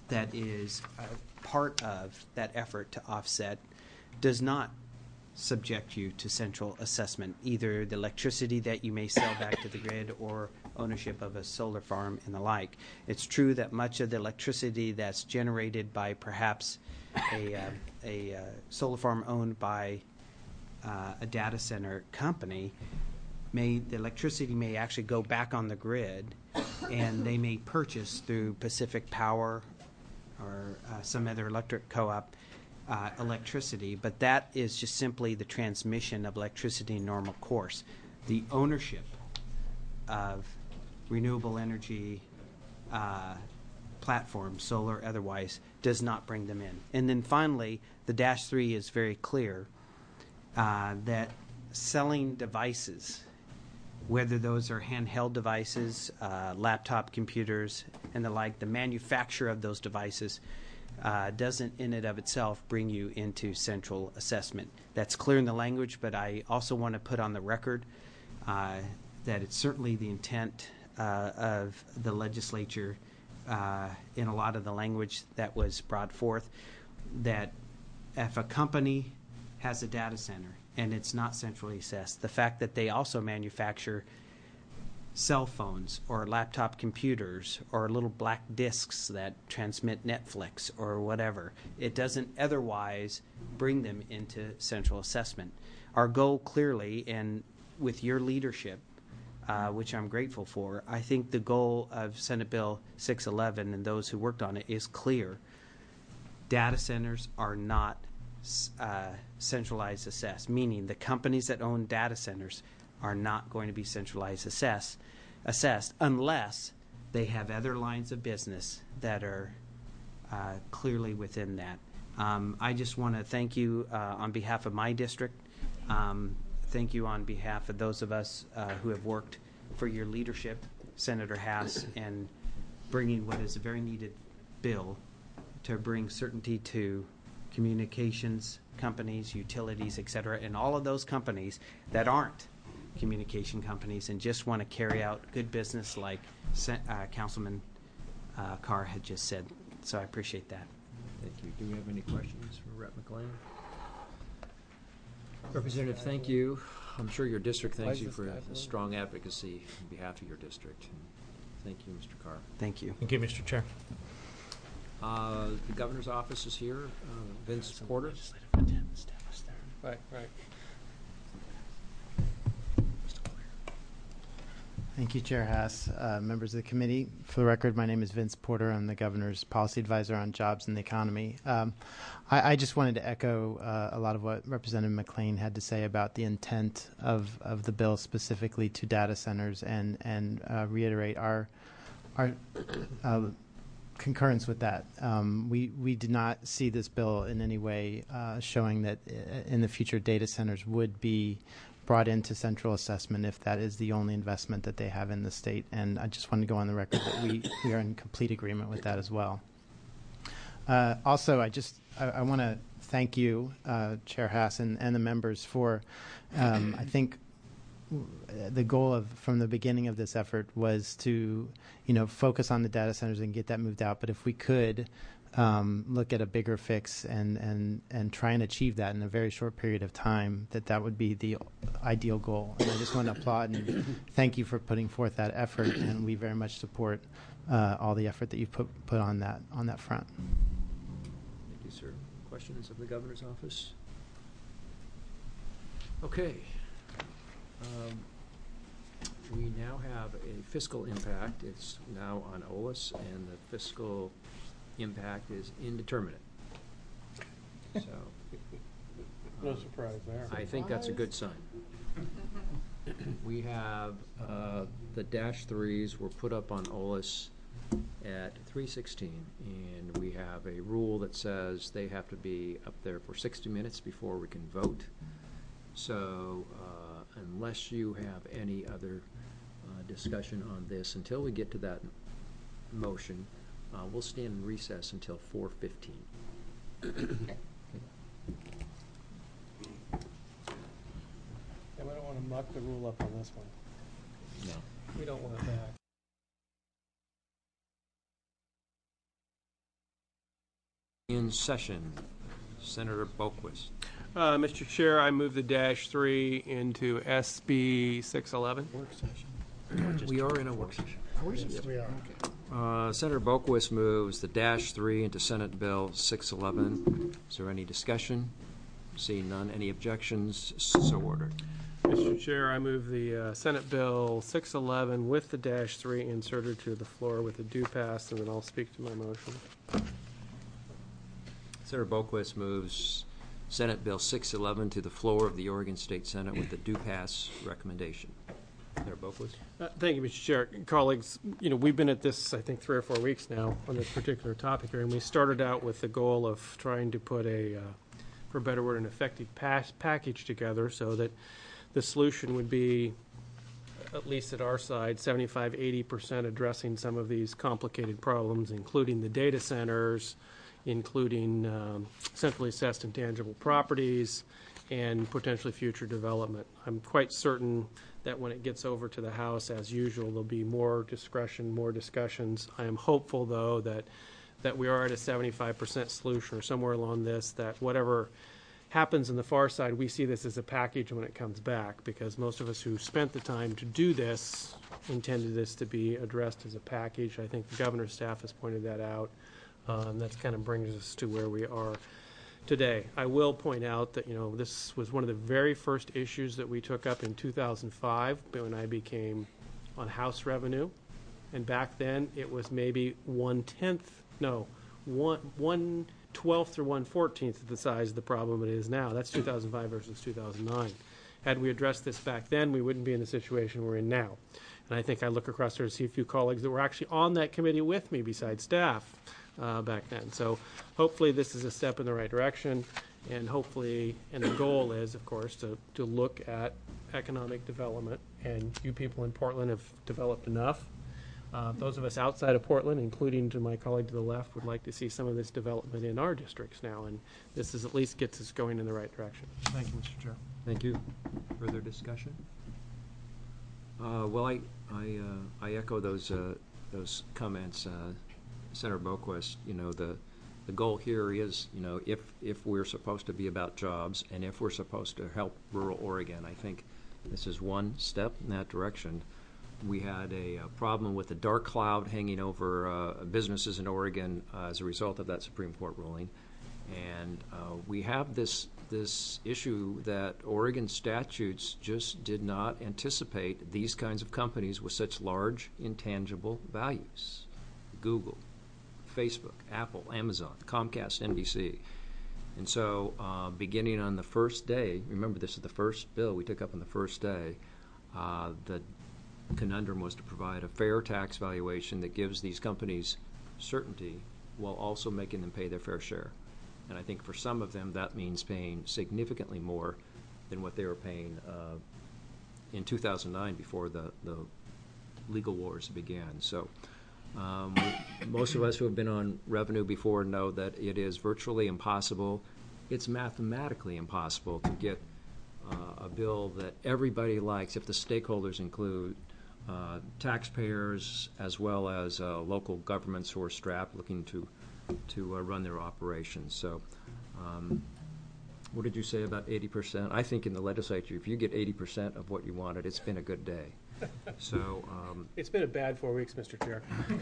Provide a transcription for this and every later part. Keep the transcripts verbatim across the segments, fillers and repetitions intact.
that is uh, part of that effort to offset does not subject you to central assessment, either the electricity that you may sell back to the grid or ownership of a solar farm and the like. It's true that much of the electricity that's generated by perhaps a, uh, a uh, solar farm owned by uh, a data center company, may the electricity may actually go back on the grid, and they may purchase through Pacific Power or uh, some other electric co-op Uh, electricity, but that is just simply the transmission of electricity in normal course. The ownership of renewable energy uh, platforms, solar otherwise, does not bring them in. And then finally, the dash three is very clear uh, that selling devices, whether those are handheld devices, uh, laptop computers, and the like, the manufacture of those devices Uh, doesn't in and of itself bring you into central assessment. That's clear in the language, but I also want to put on the record uh, that it's certainly the intent uh, of the legislature uh, in a lot of the language that was brought forth, that if a company has a data center and it's not centrally assessed, the fact that they also manufacture cell phones or laptop computers or little black discs that transmit Netflix or whatever, it doesn't otherwise bring them into central assessment. Our goal clearly, and with your leadership, uh, which I'm grateful for, I think the goal of Senate Bill six eleven and those who worked on it is clear. Data centers are not uh, centralized assessed, meaning the companies that own data centers are not going to be centralized assessed, assessed unless they have other lines of business that are uh, clearly within that. Um, I just want to thank you uh, on behalf of my district. Um, thank you on behalf of those of us uh, who have worked for your leadership, Senator Hass, and bringing what is a very needed bill to bring certainty to communications companies, utilities, et cetera, and all of those companies that aren't communication companies and just want to carry out good business like uh, Councilman uh, Carr had just said. So I appreciate that. Thank you. Do we have any questions for Representative McLean? Representative, thank you. I'm sure your district thanks you for a strong advocacy on behalf of your district. And thank you, Mister Carr. Thank you. Thank you, Mister Chair. Uh, the governor's office is here. Uh, Vince Porter. Right, right. Thank you, Chair Hass. Uh, members of the committee, for the record, my name is Vince Porter. I'm the Governor's Policy Advisor on Jobs and the Economy. Um, I, I just wanted to echo uh, a lot of what Representative McLean had to say about the intent of, of the bill specifically to data centers, and, and uh, reiterate our, our uh, concurrence with that. Um, we, we did not see this bill in any way uh, showing that in the future data centers would be brought into central assessment if that is the only investment that they have in the state. And I just want to go on the record that we, we are in complete agreement with that as well. Uh, also, I just I, I want to thank you, uh, Chair Hass, and, and the members for, um, I think, the goal of from the beginning of this effort was to, you know, focus on the data centers and get that moved out. But if we could um, look at a bigger fix and, and, and try and achieve that in a very short period of time, that that would be the ideal goal. And I just want to applaud and thank you for putting forth that effort, and we very much support uh, all the effort that you've put, put on that on that front. Thank you, sir. Questions of the governor's office? Okay. Um, we now have a fiscal impact. It's now on O L A S, and the fiscal impact is indeterminate. So, No um, surprise there. I think that's a good sign. We have uh, the dash threes were put up on O L A S at three sixteen, and we have a rule that says they have to be up there for sixty minutes before we can vote. So uh, unless you have any other uh, discussion on this, until we get to that motion, uh, we'll stand in recess until four fifteen. And we don't want to muck the rule up on this one. No. We don't want that. In session, Senator Boquist. Uh, Mister Chair, I move the dash three into S B six eleven. Work session. We are in a work session. Yes, we are. Uh, Senator Boquist moves the dash three into Senate Bill six eleven. Is there any discussion? Seeing none, any objections? So ordered. Mister Chair, I move the uh, Senate Bill six eleven with the dash three inserted to the floor with a due pass, and then I'll speak to my motion. Senator Boquist moves Senate Bill six eleven to the floor of the Oregon State Senate with the due pass recommendation. Senator Boquist. Uh, Thank you, Mister Chair. Colleagues, you know, we've been at this, I think, three or four weeks now on this particular topic here, and we started out with the goal of trying to put a, uh, for a better word, an effective pass package together so that the solution would be, at least at our side, seventy-five, eighty percent addressing some of these complicated problems, including the data centers, including um, centrally assessed intangible properties, and potentially future development. I'm quite certain that when it gets over to the House, as usual, there'll be more discussion, more discussions. I am hopeful, though, that that we are at a seventy-five percent solution or somewhere along this, that whatever happens on the far side, we see this as a package when it comes back, because most of us who spent the time to do this intended this to be addressed as a package. I think the governor's staff has pointed that out. Um, that's kind of brings us to where we are today. I will point out that, you know, this was one of the very first issues that we took up in two thousand five when I became on House revenue. And back then, it was maybe one-tenth, no, one, one twelfth or one fourteenth of the size of the problem it is now. That's two thousand five versus two thousand nine. Had we addressed this back then, we wouldn't be in the situation we're in now. And I think I look across there to see a few colleagues that were actually on that committee with me besides staff uh, back then. So hopefully this is a step in the right direction, and hopefully, and the goal is, of course, to, to look at economic development. And you people in Portland have developed enough. Uh, those of us outside of Portland, including to my colleague to the left, would like to see some of this development in our districts now, and this is at least gets us going in the right direction. Thank you, Mister Chair. Thank you. Further discussion? Uh, well, I I, uh, I echo those uh, those comments, uh, Senator Boquist. You know, the the goal here is, you know, if if we're supposed to be about jobs and if we're supposed to help rural Oregon, I think this is one step in that direction. We had a, a problem with a dark cloud hanging over uh, businesses in Oregon uh, as a result of that Supreme Court ruling, and uh, we have this this issue that Oregon statutes just did not anticipate these kinds of companies with such large intangible values. Google, Facebook, Apple, Amazon, Comcast, N B C. And so uh, beginning on the first day, remember this is the first bill we took up on the first day, uh, the conundrum was to provide a fair tax valuation that gives these companies certainty while also making them pay their fair share. And I think for some of them that means paying significantly more than what they were paying uh, in two thousand nine before the, the legal wars began. So um, most of us who have been on revenue before know that it is virtually impossible. It's mathematically impossible to get uh, a bill that everybody likes if the stakeholders include Uh, taxpayers as well as uh, local governments who are strapped looking to to uh, run their operations. So um, what did you say about eighty percent? I think in the legislature, if you get eighty percent of what you wanted, it's been a good day. So um, It's been a bad four weeks, Mister Chair.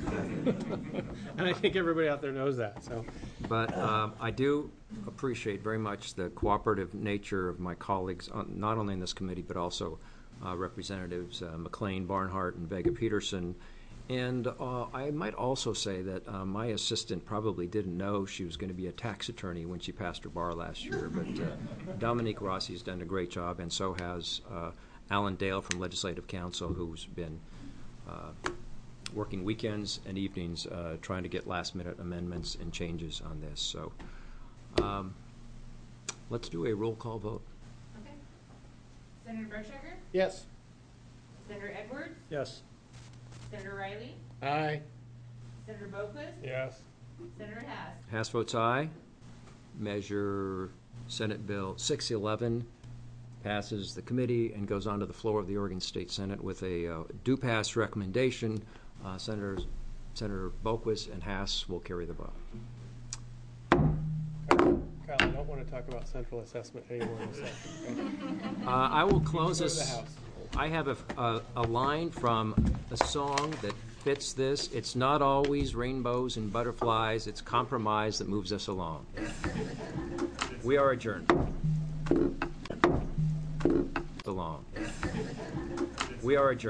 And I think everybody out there knows that. So, But um, I do appreciate very much the cooperative nature of my colleagues, on, not only in this committee, but also Uh, Representatives uh, McLean, Barnhart, and Vega Peterson. And uh, I might also say that uh, my assistant probably didn't know she was going to be a tax attorney when she passed her bar last year. But uh, Dominique Rossi has done a great job, and so has uh, Alan Dale from Legislative Council, who's been uh, working weekends and evenings uh, trying to get last-minute amendments and changes on this. So um, let's do a roll call vote. Senator Bergshaker? yes. Senator Edwards? Yes. Senator Riley? Aye. Senator Boquist? Yes. Senator Haas? Haas votes aye. Measure Senate Bill six eleven passes the committee and goes on to the floor of the Oregon State Senate with a uh, due pass recommendation. Uh, Senators, Senator Boquist and Haas will carry the vote. Kyle, I don't want to talk about central assessment anymore in a second. Uh, I will close Go to the this. House. I have a, a, a line from a song that fits this. It's not always rainbows and butterflies. It's compromise that moves us along. We are adjourned. Along. We are adjourned.